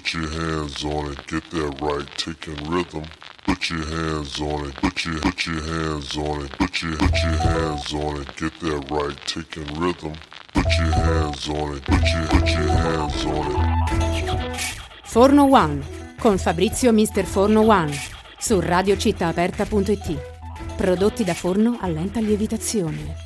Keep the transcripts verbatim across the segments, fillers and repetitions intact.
Put your hands on it, get that right, taking rhythm. Put your hands on it, put your put your hands on it, put your put your hands on it, get that right, taking rhythm. Put your hands on it, put your put your hands on it. Forno One con Fabrizio mister Forno One su radio città aperta punto it. Prodotti da forno a lenta lievitazione.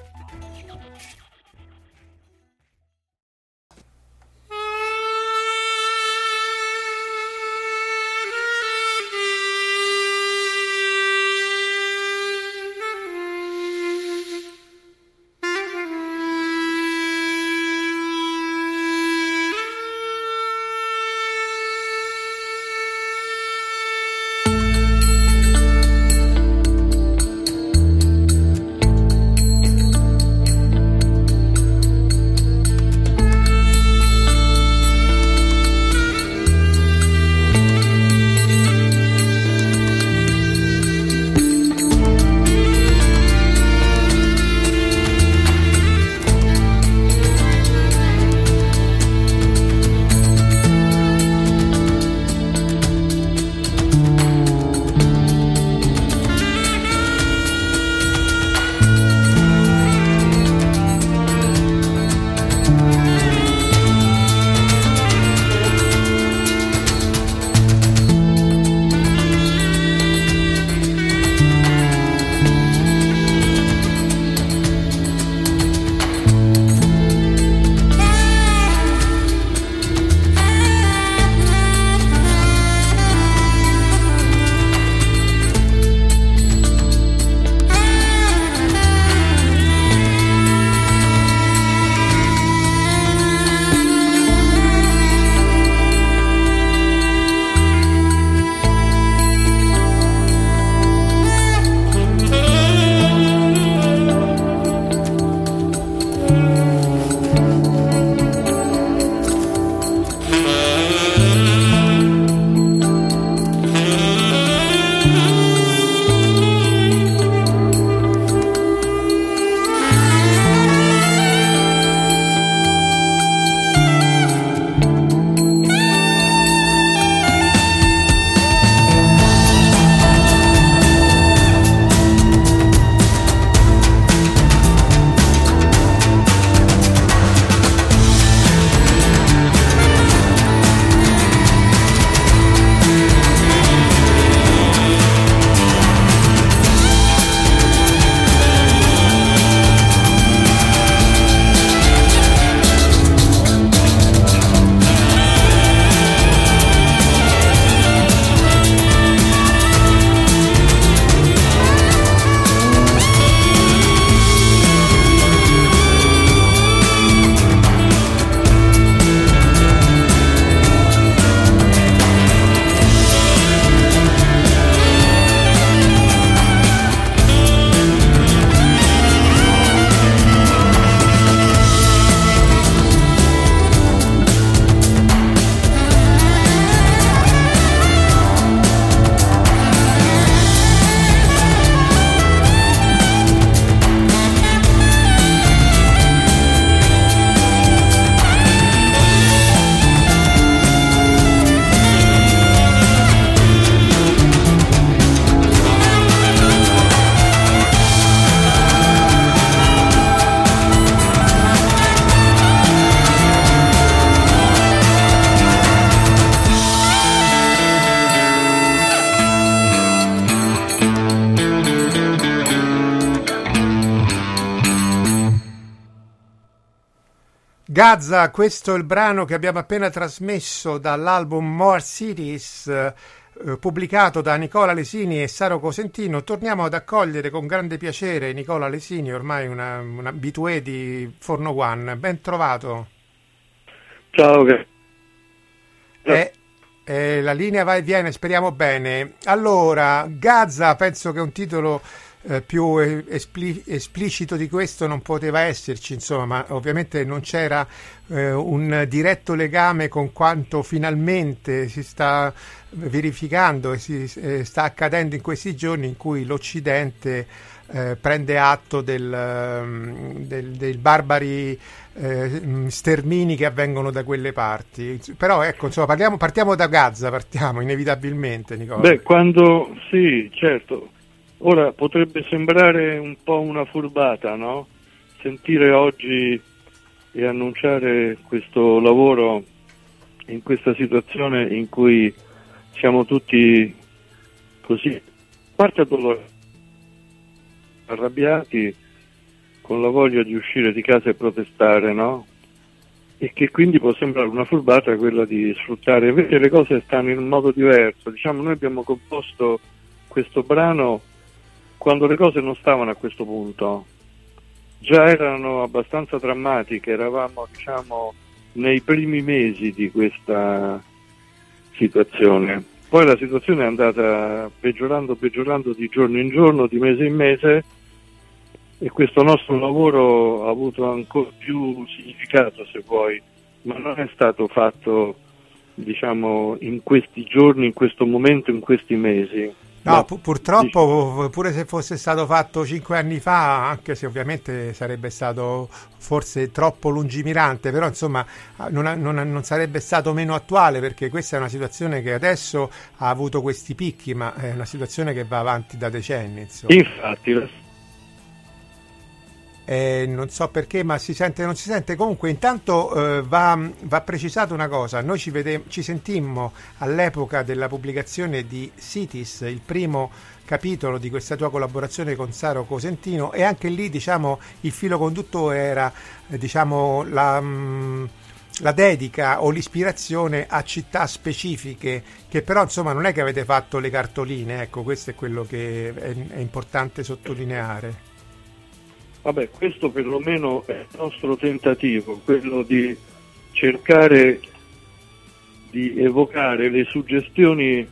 Gaza, questo è il brano che abbiamo appena trasmesso dall'album More Cities, eh, pubblicato da Nicola Lesini e Saro Cosentino. Torniamo ad accogliere con grande piacere Nicola Lesini, ormai una, un abitué di Forno One. Ben trovato. Ciao. Che... Eh, eh, la linea va e viene, speriamo bene. Allora, Gaza penso che è un titolo eh, più espli- esplicito di questo non poteva esserci, insomma, ma ovviamente non c'era eh, un diretto legame con quanto finalmente si sta verificando e si eh, sta accadendo in questi giorni, in cui l'Occidente eh, prende atto del, del, dei barbari eh, stermini che avvengono da quelle parti. Però ecco, insomma, parliamo, partiamo da Gaza, partiamo inevitabilmente, Nicola. Beh, quando sì, certo. Ora potrebbe sembrare un po' una furbata, no? Sentire oggi e annunciare questo lavoro in questa situazione in cui siamo tutti così, a parte addolorati, arrabbiati, con la voglia di uscire di casa e protestare, no? E che quindi può sembrare una furbata quella di sfruttare, invece le cose stanno in un modo diverso. Diciamo, noi abbiamo composto questo brano quando le cose non stavano a questo punto, già erano abbastanza drammatiche, eravamo, diciamo, nei primi mesi di questa situazione. Poi la situazione è andata peggiorando, peggiorando di giorno in giorno, di mese in mese, e questo nostro lavoro ha avuto ancora più significato, se vuoi, ma non è stato fatto, diciamo, in questi giorni, in questo momento, in questi mesi. No, pu- purtroppo, pure se fosse stato fatto cinque anni fa, anche se ovviamente sarebbe stato forse troppo lungimirante, però insomma non, non, non sarebbe stato meno attuale, perché questa è una situazione che adesso ha avuto questi picchi, ma è una situazione che va avanti da decenni, insomma. Infatti, Eh, non so perché, ma si sente non si sente. Comunque intanto eh, va, va precisato una cosa: noi ci, vede, ci sentimmo all'epoca della pubblicazione di Cities, il primo capitolo di questa tua collaborazione con Saro Cosentino, e anche lì, diciamo, il filo conduttore era eh, diciamo la, mh, la dedica o l'ispirazione a città specifiche, che però insomma non è che avete fatto le cartoline, ecco, questo è quello che è, è importante sottolineare. Vabbè, questo perlomeno è il nostro tentativo, quello di cercare di evocare le suggestioni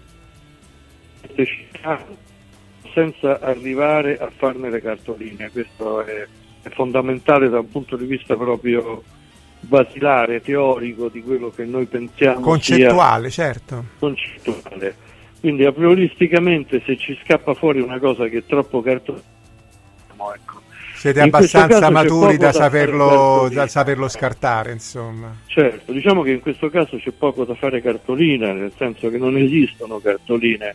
senza arrivare a farne le cartoline. Questo è, è fondamentale da un punto di vista proprio basilare, teorico, di quello che noi pensiamo concettuale, sia certo. Concettuale. Quindi a prioristicamente, se ci scappa fuori una cosa che è troppo cartolina, ecco. Siete abbastanza maturi da saperlo, da saperlo scartare, insomma. Certo, diciamo che in questo caso c'è poco da fare cartolina, nel senso che non esistono cartoline.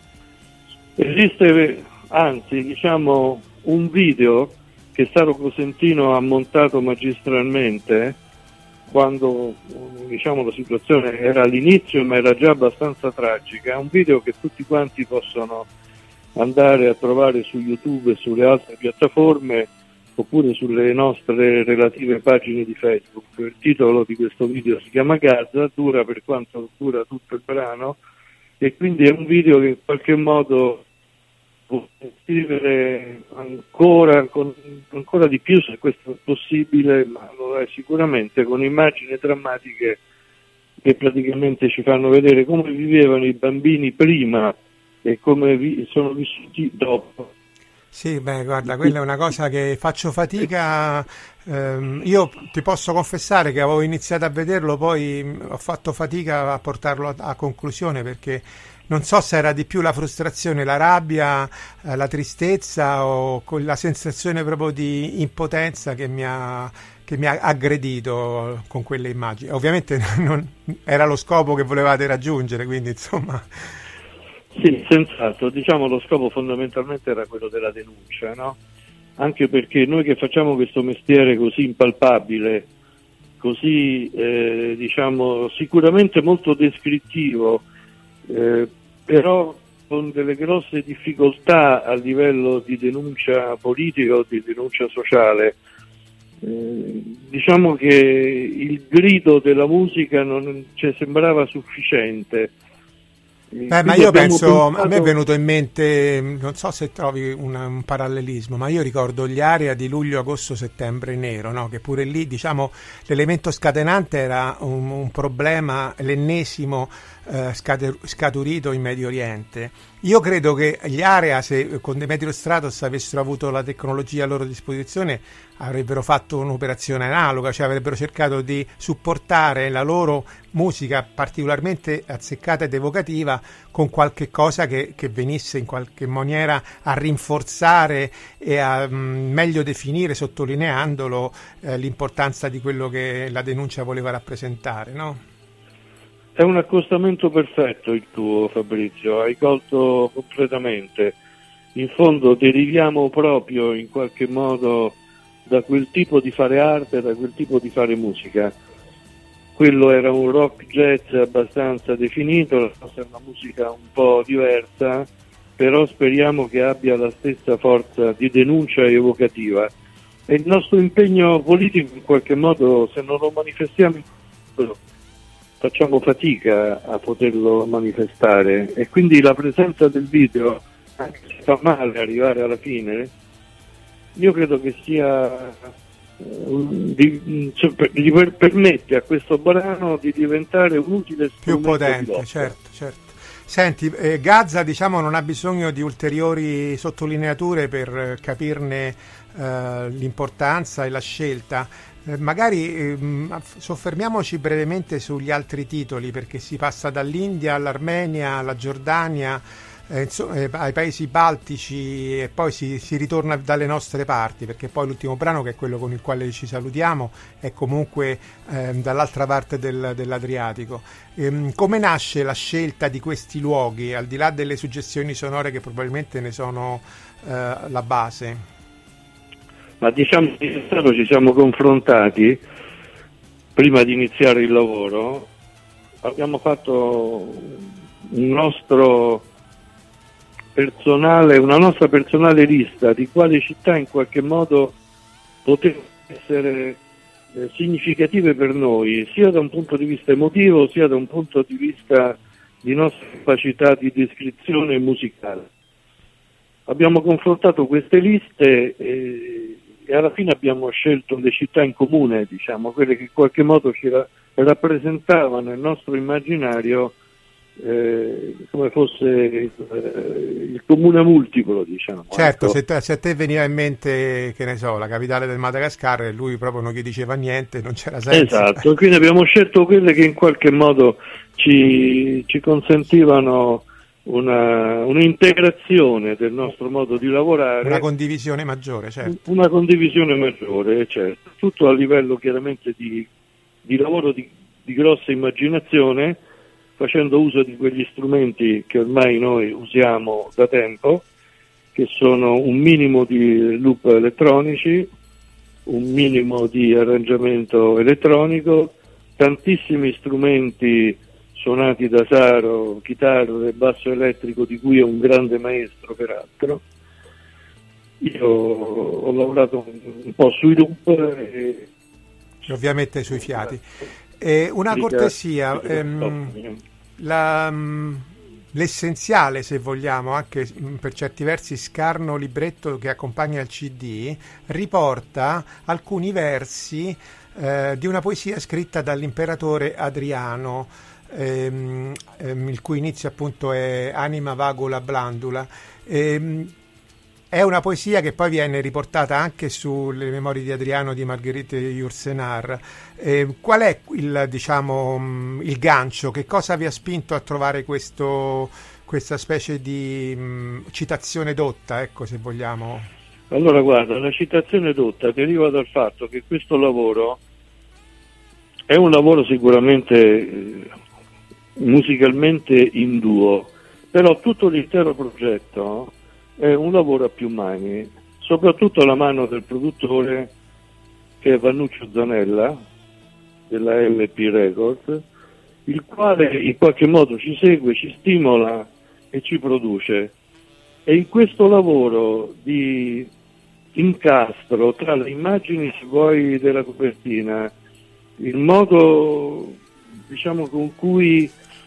Esiste, anzi, diciamo, un video che Saro Cosentino ha montato magistralmente quando, diciamo, la situazione era all'inizio, ma era già abbastanza tragica. È un video che tutti quanti possono andare a trovare su YouTube e sulle altre piattaforme, oppure sulle nostre relative pagine di Facebook. Il titolo di questo video si chiama Gaza, dura per quanto dura tutto il brano, e quindi è un video che in qualche modo può scrivere ancora, con, ancora di più, se questo è possibile, ma lo è sicuramente, con immagini drammatiche che praticamente ci fanno vedere come vivevano i bambini prima e come vi, sono vissuti dopo. Sì, beh, guarda, quella è una cosa che faccio fatica. Ehm, io ti posso confessare che avevo iniziato a vederlo, poi ho fatto fatica a portarlo a, a conclusione, perché non so se era di più la frustrazione, la rabbia, eh, la tristezza, o la sensazione proprio di impotenza che mi ha, che mi ha aggredito con quelle immagini. Ovviamente non era lo scopo che volevate raggiungere, quindi insomma... Sì, senz'altro. Diciamo, lo scopo fondamentalmente era quello della denuncia, no? Anche perché noi che facciamo questo mestiere così impalpabile, così eh, diciamo sicuramente molto descrittivo, eh, però con delle grosse difficoltà a livello di denuncia politica o di denuncia sociale, eh, diciamo che il grido della musica non, cioè, sembrava sufficiente. Beh, ma io penso, pensato... a me è venuto in mente, non so se trovi una, un parallelismo, ma io ricordo gli Area di luglio, agosto, settembre nero, no? Che pure lì, diciamo, l'elemento scatenante era un, un problema, l'ennesimo eh, scater- scaturito in Medio Oriente. Io credo che gli Area, se con Demetrio Stratos avessero avuto la tecnologia a loro disposizione, avrebbero fatto un'operazione analoga, cioè avrebbero cercato di supportare la loro musica particolarmente azzeccata ed evocativa con qualche cosa che, che venisse in qualche maniera a rinforzare e a mh, meglio definire, sottolineandolo, eh, l'importanza di quello che la denuncia voleva rappresentare, no? È un accostamento perfetto il tuo, Fabrizio, hai colto completamente. In fondo deriviamo proprio in qualche modo da quel tipo di fare arte, da quel tipo di fare musica. Quello era un rock jazz abbastanza definito, la nostra è una musica un po' diversa, però speriamo che abbia la stessa forza di denuncia e evocativa. E il nostro impegno politico in qualche modo, se non lo manifestiamo, facciamo fatica a poterlo manifestare, e quindi la presenza del video, anche se fa male arrivare alla fine, io credo che sia Di, cioè, gli permette a questo brano di diventare un utile strumento più potente, certo, certo. Senti, eh, Gazza, diciamo, non ha bisogno di ulteriori sottolineature per capirne eh, l'importanza e la scelta. Eh, magari eh, soffermiamoci brevemente sugli altri titoli, perché si passa dall'India all'Armenia, alla Giordania, Eh, insomma, eh, ai paesi baltici, e poi si, si ritorna dalle nostre parti, perché poi l'ultimo brano, che è quello con il quale ci salutiamo, è comunque eh, dall'altra parte del, dell'Adriatico. Ehm, come nasce la scelta di questi luoghi, al di là delle suggestioni sonore che probabilmente ne sono eh, la base? Ma diciamo che ci siamo confrontati prima di iniziare il lavoro, abbiamo fatto un nostro personale, una nostra personale lista di quali città in qualche modo potevano essere eh, significative per noi, sia da un punto di vista emotivo, sia da un punto di vista di nostra capacità di descrizione musicale. Abbiamo confrontato queste liste e, e alla fine abbiamo scelto le città in comune, diciamo, quelle che in qualche modo ci ra- rappresentavano il nostro immaginario Eh, come fosse eh, il comune multiplo, diciamo. Certo, ecco. se, te, se a te veniva in mente, che ne so, la capitale del Madagascar, e lui proprio non gli diceva niente, non c'era senso. Esatto, quindi abbiamo scelto quelle che in qualche modo ci, ci consentivano una, un'integrazione del nostro modo di lavorare, una condivisione maggiore, certo. Una condivisione maggiore, certo. Tutto a livello chiaramente di, di lavoro di, di grossa immaginazione, facendo uso di quegli strumenti che ormai noi usiamo da tempo, che sono un minimo di loop elettronici, un minimo di arrangiamento elettronico, tantissimi strumenti suonati da Saro, chitarra e basso elettrico, di cui è un grande maestro peraltro. Io ho lavorato un po' sui loop e ovviamente sui fiati. Eh, una cortesia, ehm, la, l'essenziale, se vogliamo, anche per certi versi scarno libretto che accompagna il C D, riporta alcuni versi eh, di una poesia scritta dall'imperatore Adriano, ehm, ehm, il cui inizio appunto è Anima vagula blandula. Ehm, È una poesia che poi viene riportata anche sulle memorie di Adriano di Marguerite Yourcenar. Eh, qual è il, diciamo, il gancio? Che cosa vi ha spinto a trovare questo, questa specie di mh, citazione dotta, ecco, se vogliamo? Allora, guarda, la citazione dotta deriva dal fatto che questo lavoro è un lavoro sicuramente eh, musicalmente in duo, però tutto l'intero progetto è un lavoro a più mani, soprattutto alla mano del produttore, che è Vannuccio Zanella della M P Records, il quale in qualche modo ci segue, ci stimola e ci produce. E in questo lavoro di incastro tra le immagini, se vuoi, della copertina, il modo, diciamo, con cui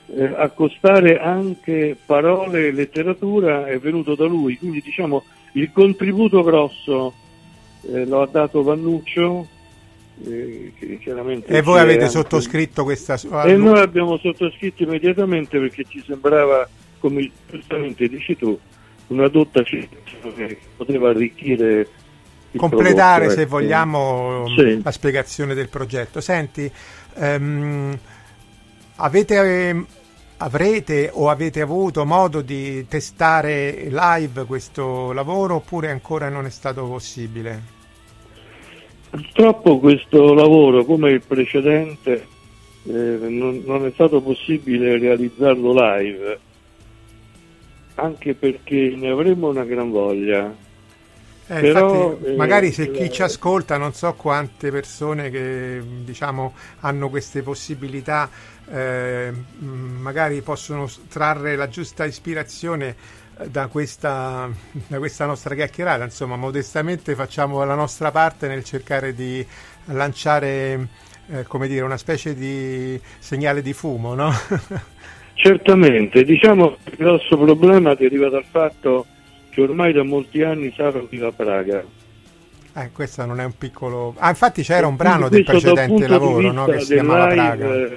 eh, accostare anche parole e letteratura è venuto da lui, quindi diciamo il contributo grosso eh, lo ha dato Vannuccio, eh, che chiaramente e voi avete anche... sottoscritto questa sua... E noi abbiamo sottoscritto immediatamente perché ci sembrava, come giustamente dici tu, una dotta citazione che poteva arricchire il completare prodotto, se ecco. vogliamo Sì. la spiegazione del progetto. Senti, ehm, avete eh, avrete o avete avuto modo di testare live questo lavoro oppure ancora non è stato possibile? Purtroppo questo lavoro, come il precedente, eh, non, non è stato possibile realizzarlo live, anche perché ne avremmo una gran voglia. Eh, Però, infatti, magari eh, se chi ci ascolta, non so quante persone che diciamo hanno queste possibilità, eh, magari possono trarre la giusta ispirazione da questa, da questa nostra chiacchierata. Insomma, modestamente facciamo la nostra parte nel cercare di lanciare, eh, come dire, una specie di segnale di fumo, no? Certamente, diciamo che il grosso problema deriva dal fatto che ormai da molti anni Saro vive a Praga. Eh, questo non è un piccolo... Ah, infatti c'era un brano Quindi del precedente lavoro, no, che si chiamava live, Praga.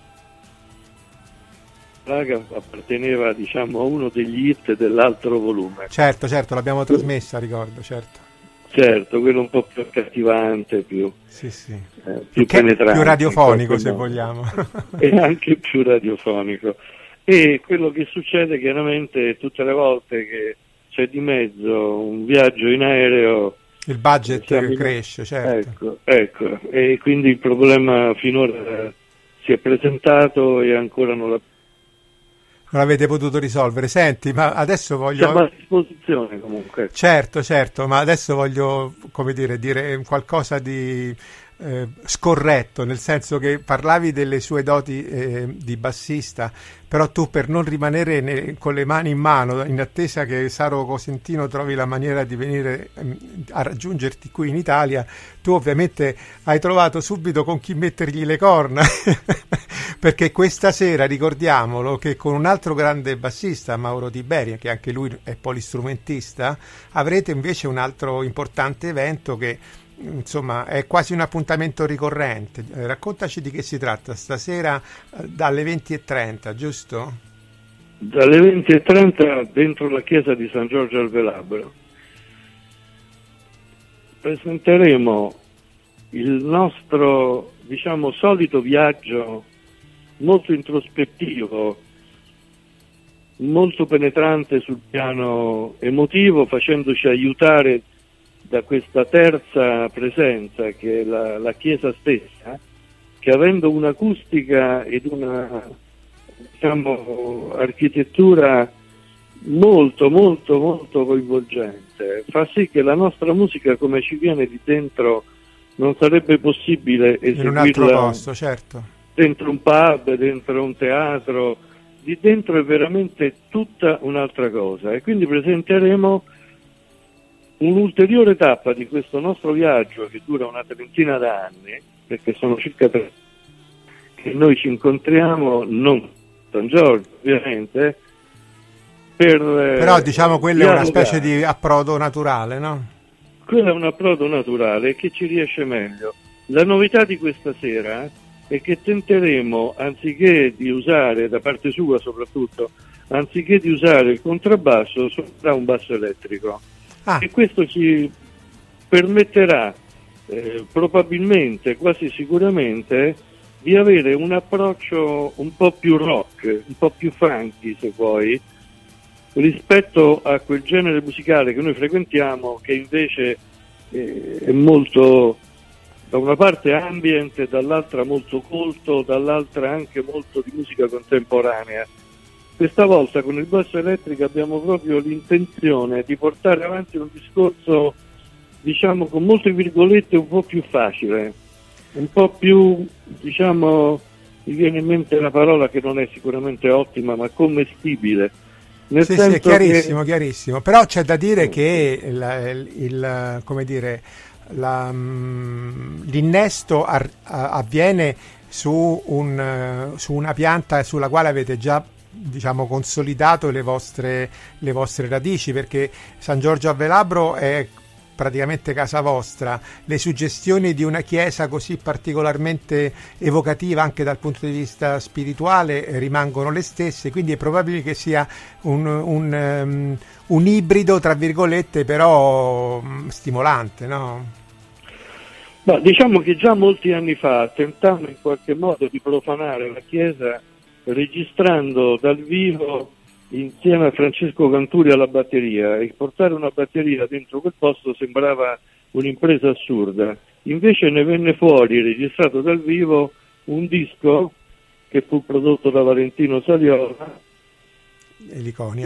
Praga apparteneva, diciamo, a uno degli hit dell'altro volume. Certo, certo, l'abbiamo trasmessa, ricordo, certo. Certo, quello un po' più accattivante, più, Sì, sì. eh, più Più, che- penetrante. più radiofonico, in se qualche modo. vogliamo. E anche più radiofonico. E quello che succede chiaramente tutte le volte che c'è di mezzo un viaggio in aereo, Il budget siamo in- cresce, certo. Ecco, ecco, e quindi il problema finora si è presentato e ancora non l'ha... Non l'avete potuto risolvere. Senti, ma adesso voglio... Siamo a disposizione comunque. Certo, certo, ma adesso voglio, come dire, dire qualcosa di eh, scorretto, nel senso che parlavi delle sue doti eh, di bassista, però tu, per non rimanere ne- con le mani in mano, in attesa che Saro Cosentino trovi la maniera di venire ehm, a raggiungerti qui in Italia, tu ovviamente hai trovato subito con chi mettergli le corna, perché questa sera, ricordiamolo, che con un altro grande bassista, Mauro Tiberia, che anche lui è polistrumentista, avrete invece un altro importante evento che insomma è quasi un appuntamento ricorrente. Eh, raccontaci di che si tratta stasera, eh, dalle venti e trenta, giusto? Dalle venti e trenta dentro la chiesa di San Giorgio al Velabro presenteremo il nostro, diciamo, solito viaggio molto introspettivo, molto penetrante sul piano emotivo, facendoci aiutare da questa terza presenza che è la, la Chiesa stessa, che avendo un'acustica ed una, diciamo, architettura molto molto molto coinvolgente, fa sì che la nostra musica, come ci viene di dentro, non sarebbe possibile In un altro eseguirla posto, certo. dentro un pub, dentro un teatro. Di dentro è veramente tutta un'altra cosa, e quindi presenteremo un'ulteriore tappa di questo nostro viaggio che dura una trentina d'anni, perché sono circa tre che noi ci incontriamo, non a San Giorgio ovviamente, per Però diciamo quella è una dialogare. specie di approdo naturale, no? Quello è un approdo naturale che ci riesce meglio. La novità di questa sera è che tenteremo, anziché di usare, da parte sua soprattutto, anziché di usare il contrabbasso, suonerà un basso elettrico. Ah, E questo ci permetterà eh, probabilmente, quasi sicuramente, di avere un approccio un po' più rock, un po' più funky, se vuoi, rispetto a quel genere musicale che noi frequentiamo, che invece eh, è molto, da una parte ambient, dall'altra molto colto, dall'altra anche molto di musica contemporanea. Questa volta con il basso elettrico abbiamo proprio l'intenzione di portare avanti un discorso, diciamo, con molte virgolette, un po' più facile, un po' più, diciamo, mi viene in mente una parola che non è sicuramente ottima, ma commestibile. Nel sì, senso sì, è chiarissimo, che... chiarissimo. Però c'è da dire che il, il, il come dire, la, mm, l'innesto ar- a- avviene su, un, su una pianta sulla quale avete già, diciamo, consolidato le vostre, le vostre radici, perché San Giorgio a Velabro è praticamente casa vostra. Le suggestioni di una chiesa così particolarmente evocativa anche dal punto di vista spirituale rimangono le stesse, quindi è probabile che sia un, un, um, un ibrido, tra virgolette, però um, stimolante, no? Ma diciamo che già molti anni fa tentammo in qualche modo di profanare la chiesa registrando dal vivo insieme a Francesco Canturi alla batteria, e portare una batteria dentro quel posto sembrava un'impresa assurda. Invece ne venne fuori, registrato dal vivo, un disco che fu prodotto da Valentino Saliola, Eliconia, e,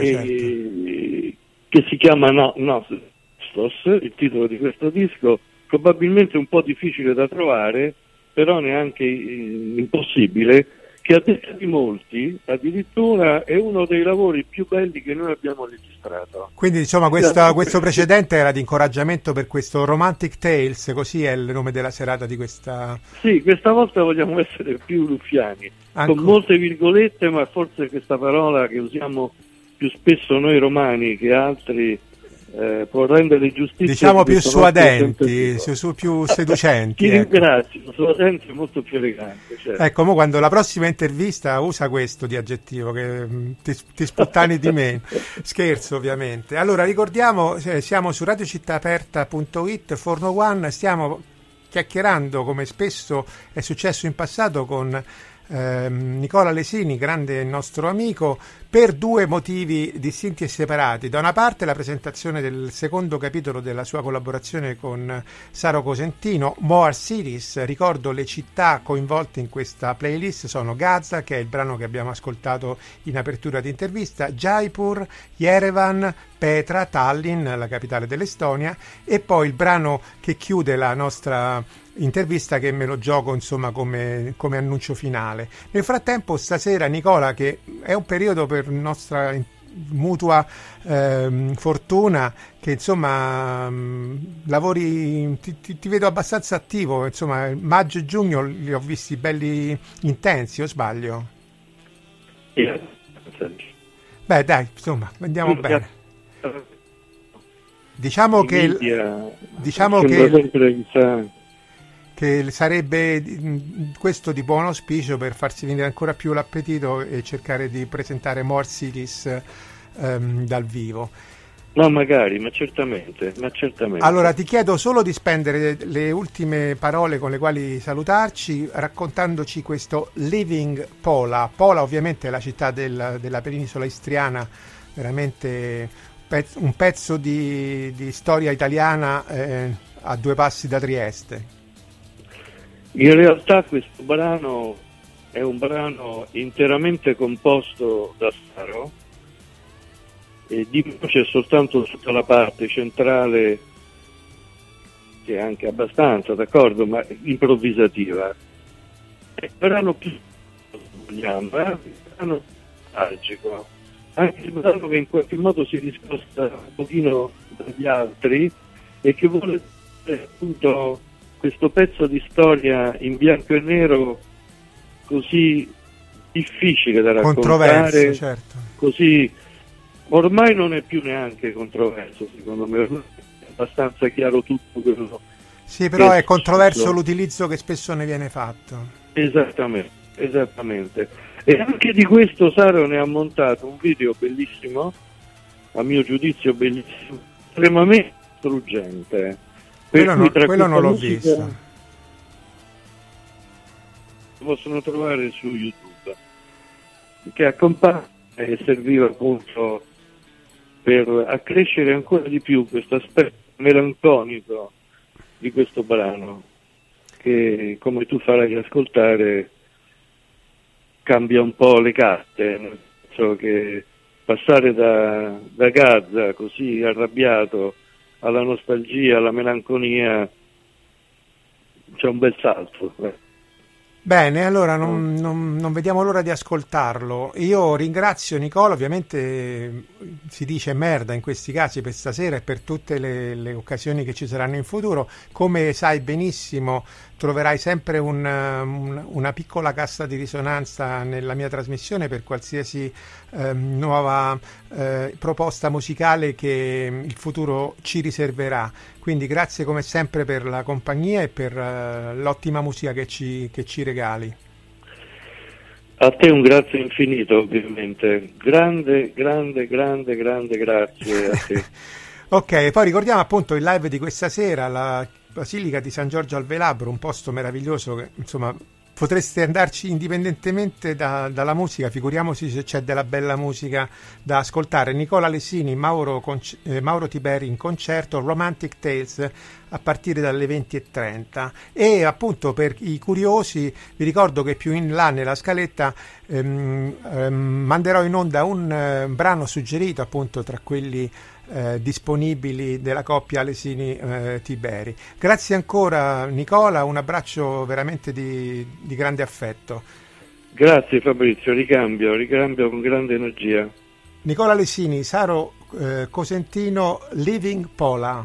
certo. che si chiama No, Nostos, il titolo di questo disco, probabilmente un po' difficile da trovare, però neanche impossibile, che a detta di molti addirittura è uno dei lavori più belli che noi abbiamo registrato. Quindi insomma questo, questo precedente era di incoraggiamento per questo Romantic Tales, così è il nome della serata di questa... Sì, questa volta vogliamo essere più ruffiani, Ancora. Con molte virgolette, ma forse questa parola che usiamo più spesso noi romani che altri eh, può rendere giustizia, diciamo, più suadenti, su, su, più seducenti. Ti ecco. ringrazio, suadenti è molto più elegante, certo. Ecco, mo quando la prossima intervista usa questo di aggettivo, che mh, ti, ti sputtani di me. Scherzo, ovviamente. Allora, ricordiamo, eh, siamo su radio città aperta punto it, Forno One, stiamo chiacchierando, come spesso è successo in passato, con eh, Nicola Lesini, grande nostro amico, per due motivi distinti e separati. Da una parte la presentazione del secondo capitolo della sua collaborazione con Saro Cosentino, More Cities. Ricordo le città coinvolte in questa playlist sono Gaza, che è il brano che abbiamo ascoltato in apertura di intervista, Jaipur, Yerevan, Petra, Tallinn, la capitale dell'Estonia, e poi il brano che chiude la nostra intervista, che me lo gioco insomma come, come annuncio finale. Nel frattempo stasera, Nicola, che è un periodo per nostra mutua eh, fortuna che insomma mh, lavori, ti, ti, ti vedo abbastanza attivo, insomma maggio e giugno li ho visti belli intensi, o sbaglio? Yeah. Beh dai, insomma andiamo bene. Diciamo che diciamo che che sarebbe questo di buon auspicio per farsi venire ancora più l'appetito e cercare di presentare More Cities um, dal vivo. No, magari, ma certamente, ma certamente. Allora ti chiedo solo di spendere le ultime parole con le quali salutarci, raccontandoci questo Living Pola. Pola ovviamente è la città del, della penisola istriana, veramente pezzo, un pezzo di, di storia italiana eh, a due passi da Trieste. In realtà questo brano è un brano interamente composto da Saro, e di c'è soltanto tutta la parte centrale, che è anche abbastanza, d'accordo, ma improvvisativa. È un brano più, vogliamo, è un brano nostalgico, anche un brano che in qualche modo si discosta un pochino dagli altri e che vuole appunto questo pezzo di storia in bianco e nero così difficile da raccontare, controverso, certo. Così ormai non è più neanche controverso, secondo me, è abbastanza chiaro tutto quello. Sì, però è, è controverso tutto. L'utilizzo che spesso ne viene fatto. Esattamente, esattamente. E anche di questo Saro ne ha montato un video bellissimo, a mio giudizio bellissimo, estremamente struggente. Quello, no, quello non l'ho musica, visto. Lo possono trovare su YouTube, che accompagna e serviva appunto per accrescere ancora di più questo aspetto melanconico di questo brano, che come tu farai ascoltare cambia un po' le carte, nel senso che passare da, da Gaza così arrabbiato alla nostalgia, alla melanconia, c'è un bel salto. Bene, allora non, non, non vediamo l'ora di ascoltarlo. Io ringrazio Nicola, ovviamente si dice merda in questi casi per stasera e per tutte le, le occasioni che ci saranno in futuro. Come sai benissimo, troverai sempre un, un, una piccola cassa di risonanza nella mia trasmissione per qualsiasi eh, nuova eh, proposta musicale che il futuro ci riserverà. Quindi grazie come sempre per la compagnia e per eh, l'ottima musica che ci, che ci regali. A te un grazie infinito, ovviamente. Grande, grande, grande, grande grazie a te. Ok, poi ricordiamo appunto il live di questa sera, la Basilica di San Giorgio al Velabro, un posto meraviglioso che insomma potreste andarci indipendentemente da, dalla musica, figuriamoci se c'è della bella musica da ascoltare. Nicola Lesini, Mauro, Conce- eh, Mauro Tiberi in concerto, Romantic Tales a partire dalle venti e trenta. E appunto per i curiosi vi ricordo che più in là nella scaletta ehm, ehm, manderò in onda un eh, brano suggerito appunto tra quelli Eh, disponibili della coppia Lesini eh, Tiberi. Grazie ancora Nicola, un abbraccio veramente di, di grande affetto. Grazie Fabrizio, ricambio, ricambio con grande energia. Nicola Lesini, Saro eh, Cosentino, Living Pola.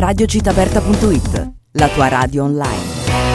radio città aperta punto it, la tua radio online.